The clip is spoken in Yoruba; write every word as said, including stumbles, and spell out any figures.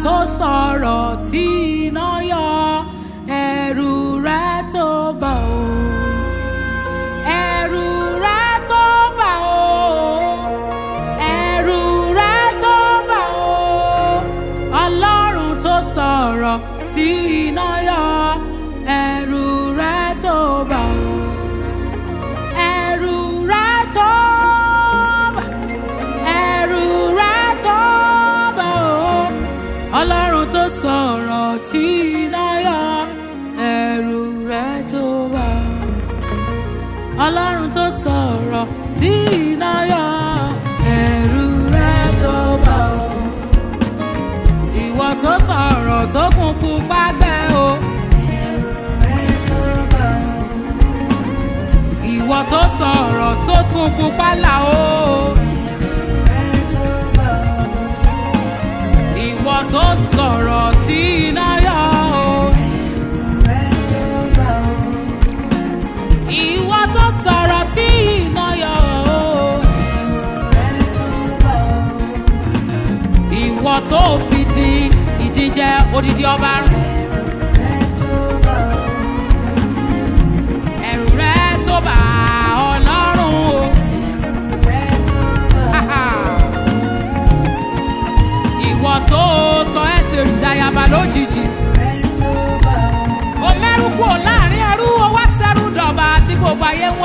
tó sọ̀rọ̀ tí iná yọ ẹ̀rù rẹ̀ tó bà ó ẹ̀rù rẹ̀ tó bà ó ẹ̀rù rẹ̀ tó bà ó Ọlọ́run tó sọ̀rọ̀ tí iná yọ ẹ̀rù rẹ̀ tó bà ó ẹ̀rù rẹ̀ tó bà ẹ̀rù rẹ̀ tó bà ó Ọlọ́run tó sọ̀rọ̀ tí iná yọ ẹ̀rù rẹ̀ tó bà ó Ọlọ́run tó sọ̀rọ̀ tí iná yọ ẹ̀rù rẹ̀ tó bà ó ìwọ tó sọ̀rọ̀ tó kún pupa gbẹ o ẹ̀rù rẹ̀ tó bà ó. ìwọ tó sọ̀rọ̀ tó kún pupa là o ẹ̀rù rẹ̀ tó bà ó. ìwọ tó sọ̀rọ̀ tí iná yọ o ẹ̀rù rẹ̀ tó bà ó. ìwọ tó sọ̀rọ̀ tí iná yọ o ẹ̀rù rẹ̀ tó bà ó. ìwọ tó fi di ìdíje odidi ọba run. ẹ̀rù rẹ̀ tó bà ó. ẹ̀rù rẹ̀ tó bà Ọlọ́run o. ẹ̀rù rẹ̀ tó bà ó. ìwọ tó sọ Ẹ́sítérì dayaba lójijì. ẹ̀rù rẹ̀ tó bà ó. o mẹ́rù kúrò láàrin ẹrú o wá sẹ́rù dọ̀bà tí gbogbo ayé ń